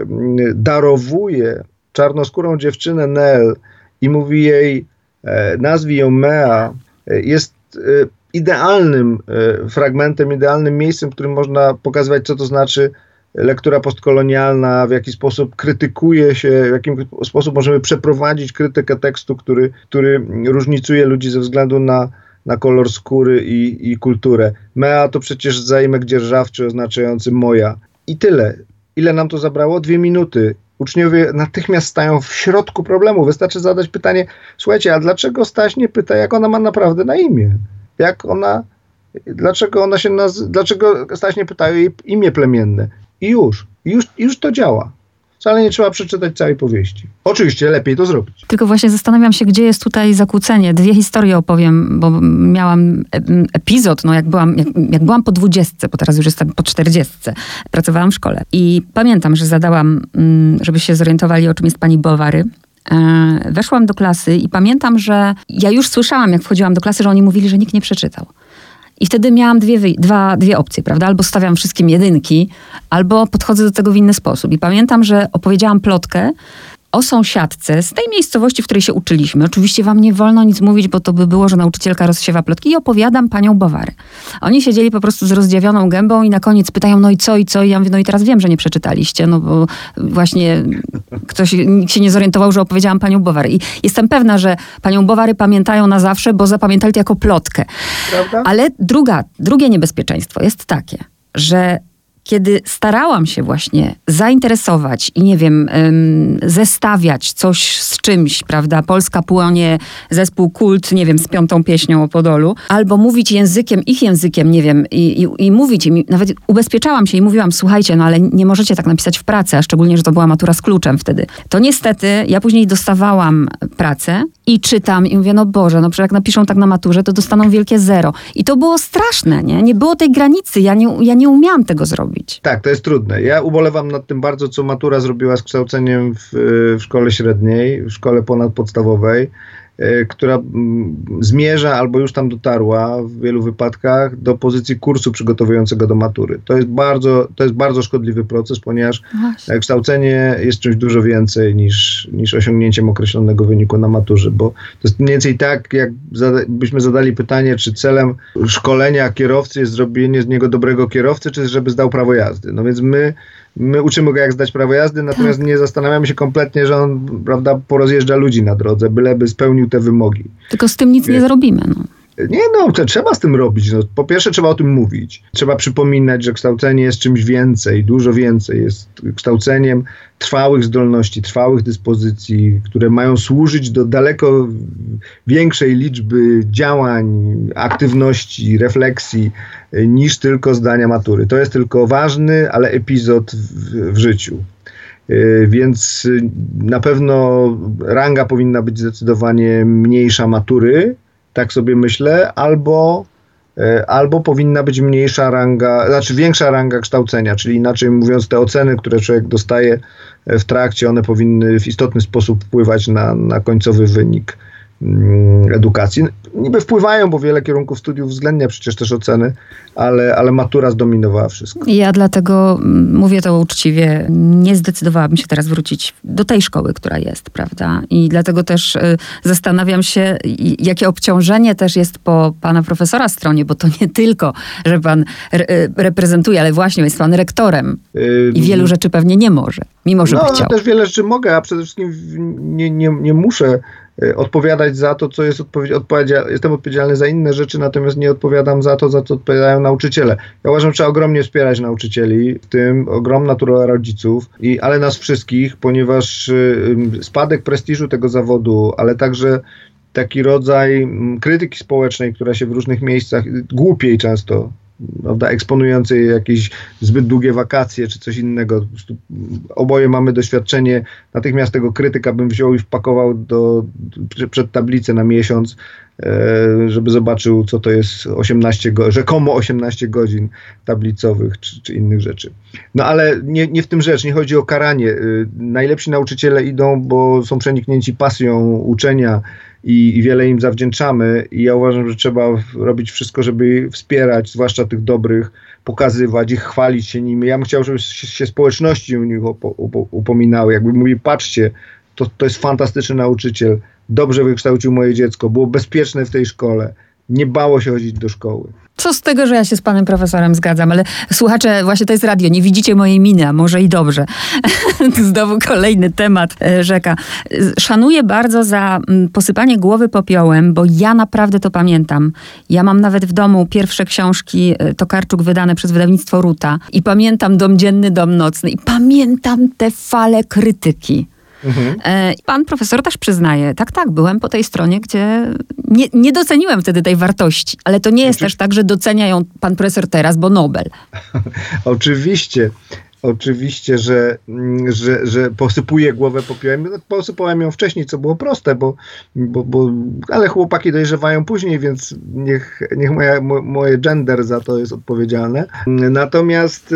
darowuje czarnoskórą dziewczynę Nel i mówi jej, nazwij ją Mea, jest idealnym fragmentem, idealnym miejscem, w którym można pokazywać, co to znaczy lektura postkolonialna, w jaki sposób krytykuje się, w jaki sposób możemy przeprowadzić krytykę tekstu, który różnicuje ludzi ze względu na kolor skóry i kulturę. Mea to przecież zaimek dzierżawczy oznaczający moja. I tyle. Ile nam to zabrało? 2 minuty. Uczniowie natychmiast stają w środku problemu. Wystarczy zadać pytanie, słuchajcie, a dlaczego Staś nie pyta, jak ona ma naprawdę na imię? Dlaczego Staś nie pyta jej imię plemienne? I już to działa. Wcale nie trzeba przeczytać całej powieści. Oczywiście lepiej to zrobić. Tylko właśnie zastanawiam się, gdzie jest tutaj zakłócenie. 2 historie opowiem, bo miałam epizod, jak byłam po 20, bo teraz już jestem po 40. Pracowałam w szkole. I pamiętam, że zadałam, żeby się zorientowali, o czym jest pani Bovary. Weszłam do klasy i pamiętam, że ja już słyszałam, jak wchodziłam do klasy, że oni mówili, że nikt nie przeczytał. I wtedy miałam dwie opcje, prawda? Albo stawiam wszystkim 1, albo podchodzę do tego w inny sposób. I pamiętam, że opowiedziałam plotkę o sąsiadce z tej miejscowości, w której się uczyliśmy. Oczywiście wam nie wolno nic mówić, bo to by było, że nauczycielka rozsiewa plotki i opowiadam panią Bowary. Oni siedzieli po prostu z rozdziawioną gębą i na koniec pytają, no i co? I ja mówię, no i teraz wiem, że nie przeczytaliście, no bo właśnie nikt się nie zorientował, że opowiedziałam panią Bowary. I jestem pewna, że panią Bowary pamiętają na zawsze, bo zapamiętali to jako plotkę. Prawda? Ale drugie niebezpieczeństwo jest takie, że kiedy starałam się właśnie zainteresować i nie wiem, zestawiać coś z czymś, prawda, Polska płonie, zespół Kult, nie wiem, z 5. pieśnią o Podolu, albo mówić ich językiem, nie wiem, i mówić im, nawet ubezpieczałam się i mówiłam, słuchajcie, no ale nie możecie tak napisać w pracy, a szczególnie, że to była matura z kluczem wtedy. To niestety, ja później dostawałam pracę i czytam i mówię, no Boże, no przecież jak napiszą tak na maturze, to dostaną wielkie 0. I to było straszne, nie? Nie było tej granicy, ja nie umiałam tego zrobić. Tak, to jest trudne. Ja ubolewam nad tym bardzo, co matura zrobiła z kształceniem w szkole średniej, w szkole ponadpodstawowej, która zmierza albo już tam dotarła w wielu wypadkach do pozycji kursu przygotowującego do matury. To jest bardzo szkodliwy proces, ponieważ kształcenie jest czymś dużo więcej niż osiągnięciem określonego wyniku na maturze, bo to jest mniej więcej tak, jakbyśmy zadali pytanie, czy celem szkolenia kierowcy jest zrobienie z niego dobrego kierowcy, czy żeby zdał prawo jazdy. No więc my uczymy go, jak zdać prawo jazdy, natomiast nie zastanawiamy się kompletnie, że on, prawda, porozjeżdża ludzi na drodze, byleby spełnił te wymogi. Tylko z tym nic nie zrobimy, no. Nie, no, to trzeba z tym robić. No, po pierwsze trzeba o tym mówić. Trzeba przypominać, że kształcenie jest czymś więcej, dużo więcej. Jest kształceniem trwałych zdolności, trwałych dyspozycji, które mają służyć do daleko większej liczby działań, aktywności, refleksji niż tylko zdania matury. To jest tylko ważny, ale epizod w życiu. Więc na pewno ranga powinna być zdecydowanie mniejsza matury, tak sobie myślę, albo powinna być większa ranga kształcenia, czyli inaczej mówiąc, te oceny, które człowiek dostaje w trakcie, one powinny w istotny sposób wpływać na końcowy wynik edukacji. Niby wpływają, bo wiele kierunków studiów uwzględnia przecież też oceny, ale matura zdominowała wszystko. Ja dlatego mówię to uczciwie, nie zdecydowałabym się teraz wrócić do tej szkoły, która jest, prawda? I dlatego też zastanawiam się, jakie obciążenie też jest po pana profesora stronie, bo to nie tylko, że pan reprezentuje, ale właśnie jest pan rektorem i wielu rzeczy pewnie nie może, mimo że by chciał. No, też wiele rzeczy mogę, a przede wszystkim nie muszę odpowiadać za to, co jest jestem odpowiedzialny za inne rzeczy, natomiast nie odpowiadam za to, za co odpowiadają nauczyciele. Ja uważam, że trzeba ogromnie wspierać nauczycieli, w tym ogromna rola rodziców, ale nas wszystkich, ponieważ spadek prestiżu tego zawodu, ale także taki rodzaj krytyki społecznej, która się w różnych miejscach, głupiej często, prawda, eksponującej jakieś zbyt długie wakacje czy coś innego. Oboje mamy doświadczenie, natychmiast tego krytyka bym wziął i wpakował przed tablicę na miesiąc, żeby zobaczył, co to jest rzekomo 18 godzin tablicowych czy innych rzeczy. No ale nie w tym rzecz, nie chodzi o karanie. Najlepsi nauczyciele idą, bo są przeniknięci pasją uczenia i wiele im zawdzięczamy i ja uważam, że trzeba robić wszystko, żeby wspierać, zwłaszcza tych dobrych, pokazywać ich, chwalić się nimi. Ja bym chciał, żeby się społeczności o nich upominały. Jakby mówili, patrzcie, to jest fantastyczny nauczyciel, dobrze wykształcił moje dziecko, było bezpieczne w tej szkole, nie bało się chodzić do szkoły. Co z tego, że ja się z panem profesorem zgadzam, ale słuchacze, właśnie to jest radio, nie widzicie mojej miny, a może i dobrze. Znowu kolejny temat rzeka. Szanuję bardzo za posypanie głowy popiołem, bo ja naprawdę to pamiętam. Ja mam nawet w domu pierwsze książki Tokarczuk wydane przez wydawnictwo Ruta i pamiętam Dom Dzienny, Dom Nocny i pamiętam te fale krytyki. Pan profesor też przyznaje, tak, byłem po tej stronie, gdzie nie doceniłem wtedy tej wartości, ale to nie jest też tak, że docenia ją pan profesor teraz, bo Nobel. Oczywiście, że posypuję głowę popiołem. Posypałem ją wcześniej, co było proste, ale chłopaki dojrzewają później, więc niech moje gender za to jest odpowiedzialne. Natomiast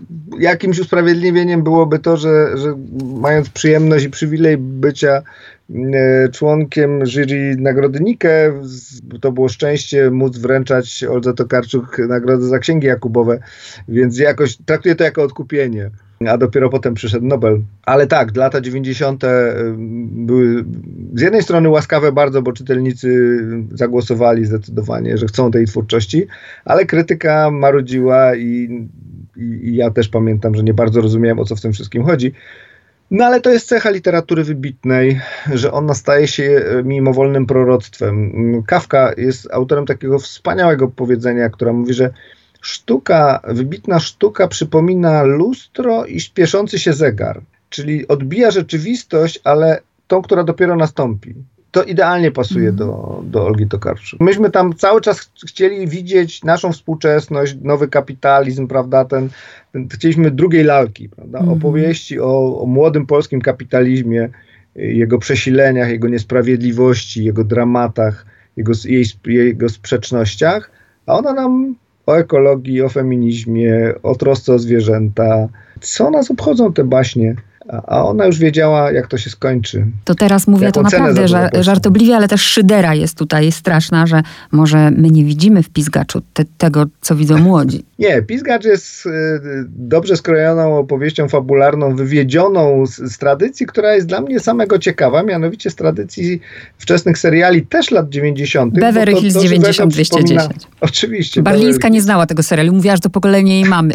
jakimś usprawiedliwieniem byłoby to, że mając przyjemność i przywilej bycia członkiem jury Nagrody Nike. To było szczęście móc wręczać Oldze Tokarczuk nagrodę za Księgi Jakubowe, więc jakoś traktuję to jako odkupienie. A dopiero potem przyszedł Nobel. Ale tak, lata 90. były z jednej strony łaskawe bardzo, bo czytelnicy zagłosowali zdecydowanie, że chcą tej twórczości, ale krytyka marudziła i ja też pamiętam, że nie bardzo rozumiałem, o co w tym wszystkim chodzi. No ale to jest cecha literatury wybitnej, że ona staje się mimowolnym proroctwem. Kafka jest autorem takiego wspaniałego powiedzenia, które mówi, że wybitna sztuka przypomina lustro i śpieszący się zegar, czyli odbija rzeczywistość, ale tą, która dopiero nastąpi. To idealnie pasuje do Olgi Tokarczuk. Myśmy tam cały czas chcieli widzieć naszą współczesność, nowy kapitalizm, prawda, chcieliśmy drugiej lalki, prawda, opowieści o młodym polskim kapitalizmie, jego przesileniach, jego niesprawiedliwości, jego dramatach, jego sprzecznościach, a ona nam o ekologii, o feminizmie, o trosce o zwierzęta. Co nas obchodzą te baśnie? A ona już wiedziała, jak to się skończy. To teraz mówię to naprawdę żartobliwie, ale też szydera jest tutaj straszna, że może my nie widzimy w Pizgaczu tego, co widzą młodzi. Nie, Pizgacz jest dobrze skrojoną opowieścią fabularną, wywiedzioną z tradycji, która jest dla mnie samego ciekawa, mianowicie z tradycji wczesnych seriali też lat 90. Beverly Hills 90-210. Oczywiście. Barlińska nie znała tego serialu, mówiła, że to pokolenie jej mamy.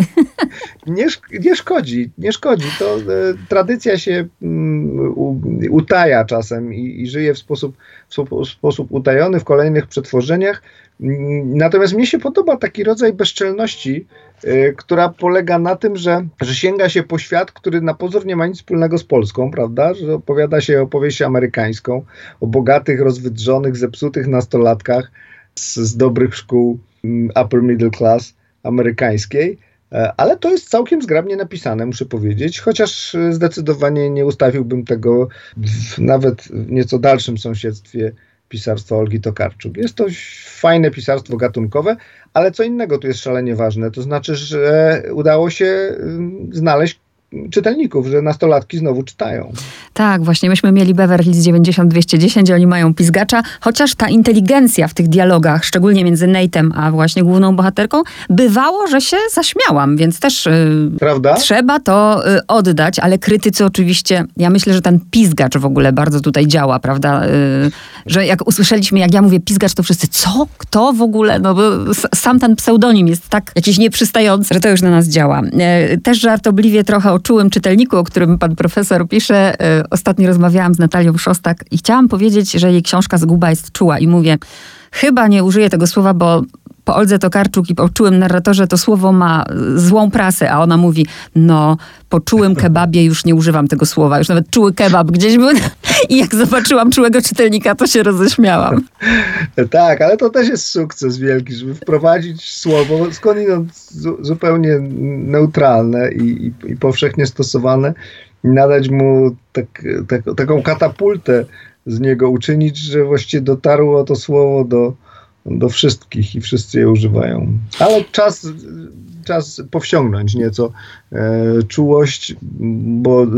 Nie szkodzi. To tradycja się utaja czasem i żyje w sposób utajony w kolejnych przetworzeniach. Natomiast mnie się podoba taki rodzaj bezczelności, która polega na tym, że sięga się po świat, który na pozór nie ma nic wspólnego z Polską, prawda? Że opowiada się opowieść amerykańską, o bogatych, rozwydrzonych, zepsutych nastolatkach z dobrych szkół upper middle class amerykańskiej. Ale to jest całkiem zgrabnie napisane, muszę powiedzieć, chociaż zdecydowanie nie ustawiłbym tego nawet w nieco dalszym sąsiedztwie pisarstwa Olgi Tokarczuk. Jest to fajne pisarstwo gatunkowe, ale co innego tu jest szalenie ważne. To znaczy, że udało się znaleźć czytelników, że nastolatki znowu czytają. Tak, właśnie myśmy mieli Beverly Hills 90-210, oni mają Pizgacza, chociaż ta inteligencja w tych dialogach, szczególnie między Nate'em a właśnie główną bohaterką, bywało, że się zaśmiałam, więc też trzeba to oddać, ale krytycy oczywiście, ja myślę, że ten Pizgacz w ogóle bardzo tutaj działa, prawda? Że jak usłyszeliśmy, jak ja mówię Pizgacz, to wszyscy, co? Kto w ogóle? No bo sam ten pseudonim jest tak jakiś nieprzystający, że to już na nas działa. Też żartobliwie trochę o czułym czytelniku, o którym pan profesor pisze. Ostatnio rozmawiałam z Natalią Szostak i chciałam powiedzieć, że jej książka Zguba jest czuła i mówię, chyba nie użyję tego słowa, bo po Oldze Tokarczuk i po czułym narratorze to słowo ma złą prasę, a ona mówi, no po czułym kebabie już nie używam tego słowa, już nawet czuły kebab gdzieś był i jak zobaczyłam czułego czytelnika, to się roześmiałam. Tak, ale to też jest sukces wielki, żeby wprowadzić słowo skądinąd zupełnie neutralne i powszechnie stosowane i nadać mu taką katapultę z niego, uczynić, że właściwie dotarło to słowo do wszystkich i wszyscy je używają. Ale czas powściągnąć nieco czułość, bo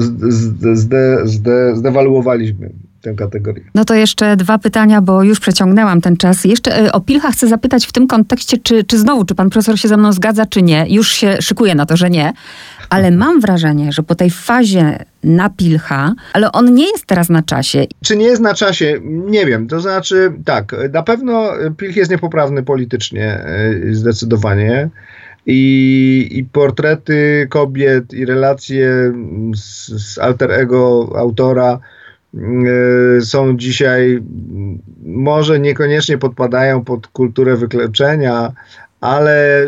zdewaluowaliśmy tę kategorię. No to jeszcze 2 pytania, bo już przeciągnęłam ten czas. Jeszcze o Pilcha chcę zapytać w tym kontekście, czy pan profesor się ze mną zgadza, czy nie. Już się szykuje na to, że nie. Ale mam wrażenie, że po tej fazie na Pilcha, ale on nie jest teraz na czasie. Czy nie jest na czasie? Nie wiem. To znaczy, tak, na pewno Pilch jest niepoprawny politycznie, zdecydowanie. I portrety kobiet i relacje z alter ego autora są dzisiaj, może niekoniecznie podpadają pod kulturę wykluczenia, ale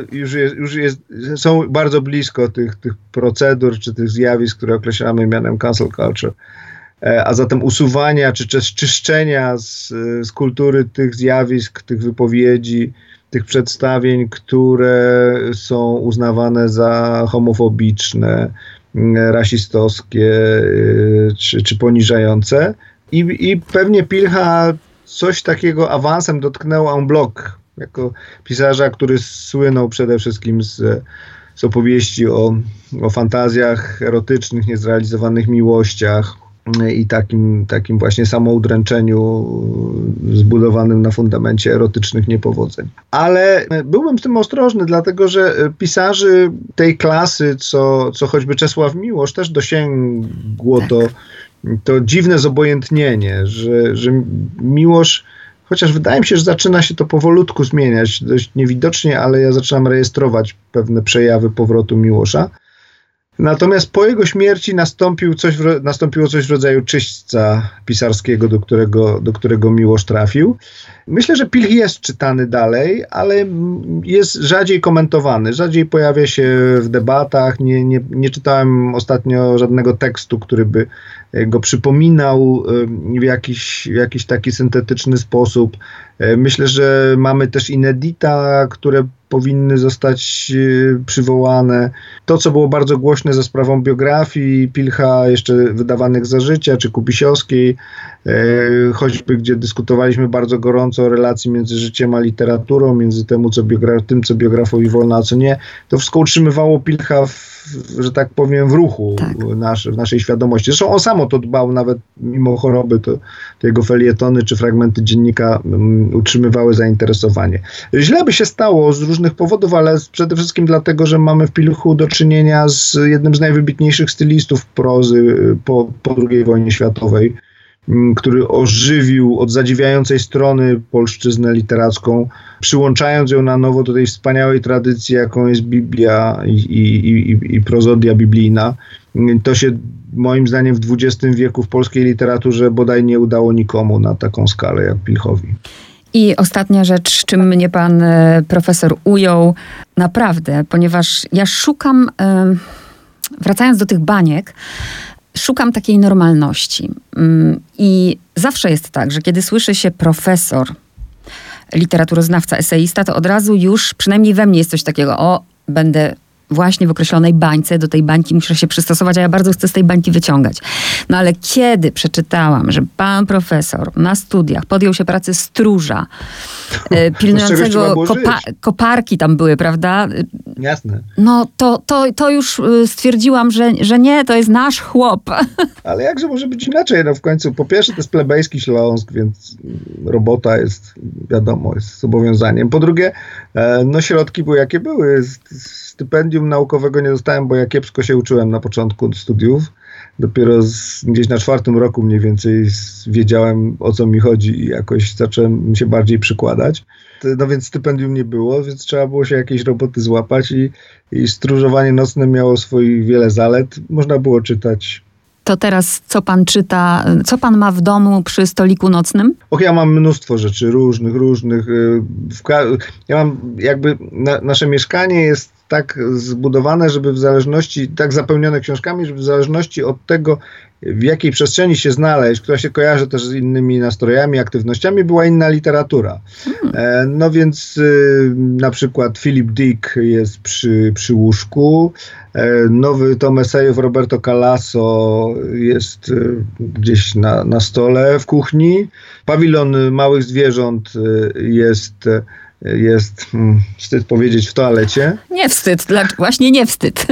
są bardzo blisko tych procedur czy tych zjawisk, które określamy mianem cancel culture. A zatem usuwania czy czyszczenia z kultury tych zjawisk, tych wypowiedzi, tych przedstawień, które są uznawane za homofobiczne, rasistowskie czy poniżające. I pewnie Pilcha coś takiego awansem dotknęło en bloc, jako pisarza, który słynął przede wszystkim z opowieści o fantazjach erotycznych, niezrealizowanych miłościach, i takim właśnie samoudręczeniu zbudowanym na fundamencie erotycznych niepowodzeń. Ale byłbym z tym ostrożny, dlatego że pisarzy tej klasy, co choćby Czesław Miłosz, też dosięgło to dziwne zobojętnienie, że Miłosz, chociaż wydaje mi się, że zaczyna się to powolutku zmieniać, dość niewidocznie, ale ja zaczynam rejestrować pewne przejawy powrotu Miłosza. Natomiast po jego śmierci nastąpiło coś w rodzaju czyśćca pisarskiego, do którego Miłosz trafił. Myślę, że Pilch jest czytany dalej, ale jest rzadziej komentowany, rzadziej pojawia się w debatach. Nie czytałem ostatnio żadnego tekstu, który by go przypominał w jakiś taki syntetyczny sposób. Myślę, że mamy też inedita, które powinny zostać przywołane. To, co było bardzo głośne za sprawą biografii Pilcha, jeszcze wydawanych za życia, czy Kubisiowskiej, choćby gdzie dyskutowaliśmy bardzo gorąco o relacji między życiem a literaturą, między tym, co biografowi wolno, a co nie, to wszystko utrzymywało Pilcha że tak powiem, w ruchu w naszej świadomości. Zresztą on sam o to dbał, nawet mimo choroby, to jego felietony czy fragmenty dziennika utrzymywały zainteresowanie. Źle by się stało z różnych powodów, ale przede wszystkim dlatego, że mamy w Pilchu do czynienia z jednym z najwybitniejszych stylistów prozy po II wojnie światowej, który ożywił od zadziwiającej strony polszczyznę literacką, przyłączając ją na nowo do tej wspaniałej tradycji, jaką jest Biblia i prozodia biblijna. To się moim zdaniem w XX wieku w polskiej literaturze bodaj nie udało nikomu na taką skalę jak Pilchowi. I ostatnia rzecz, czym mnie pan profesor ujął, naprawdę, ponieważ ja szukam, wracając do tych baniek, szukam takiej normalności. I zawsze jest tak, że kiedy słyszy się profesor, literaturoznawca, eseista, to od razu już, przynajmniej we mnie jest coś takiego, będę właśnie w określonej bańce, do tej bańki muszę się przystosować, a ja bardzo chcę z tej bańki wyciągać. No ale kiedy przeczytałam, że pan profesor na studiach podjął się pracy stróża, pilnującego koparki tam były, prawda? Jasne. No to już stwierdziłam, że nie, to jest nasz chłop. Ale jakże może być inaczej? No w końcu, po pierwsze to jest plebejski Śląsk, więc robota jest, wiadomo, jest zobowiązaniem. Po drugie, środki były jakie były. Stypendium naukowego nie dostałem, bo ja kiepsko się uczyłem na początku studiów. Dopiero gdzieś na 4. roku mniej więcej wiedziałem, o co mi chodzi i jakoś zacząłem się bardziej przykładać. No więc stypendium nie było, więc trzeba było się jakieś roboty złapać i stróżowanie nocne miało swoich wiele zalet. Można było czytać. To teraz co pan czyta, co pan ma w domu przy stoliku nocnym? Ja mam mnóstwo rzeczy różnych. Ja mam nasze mieszkanie jest tak zbudowane, żeby w zależności, tak zapełnione książkami, żeby w zależności od tego, w jakiej przestrzeni się znaleźć, która się kojarzy też z innymi nastrojami, aktywnościami, była inna literatura. No więc na przykład Philip Dick jest przy łóżku, nowy tom esejów Roberto Calasso jest gdzieś na stole w kuchni, Pawilon małych zwierząt jest, wstyd powiedzieć, w toalecie. Nie wstyd, właśnie nie wstyd.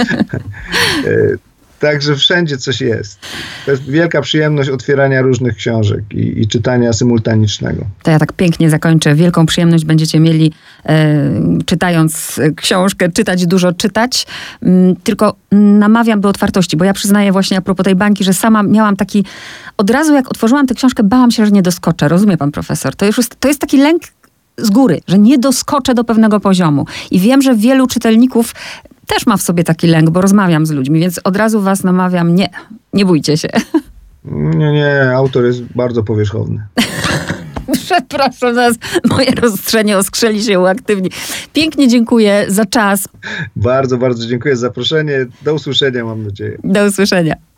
Także wszędzie coś jest. To jest wielka przyjemność otwierania różnych książek i czytania symultanicznego. To ja tak pięknie zakończę. Wielką przyjemność będziecie mieli czytając książkę, dużo czytać. Tylko namawiam do otwartości, bo ja przyznaję właśnie a propos tej bańki, że sama miałam taki, od razu jak otworzyłam tę książkę, bałam się, że nie doskoczę. Rozumie pan profesor? To jest taki lęk z góry, że nie doskoczę do pewnego poziomu. I wiem, że wielu czytelników też ma w sobie taki lęk, bo rozmawiam z ludźmi, więc od razu was namawiam, nie bójcie się. Nie, autor jest bardzo powierzchowny. Przepraszam, zaraz moje rozstrzenie oskrzeli się uaktywni. Pięknie dziękuję za czas. Bardzo, bardzo dziękuję za zaproszenie. Do usłyszenia, mam nadzieję. Do usłyszenia.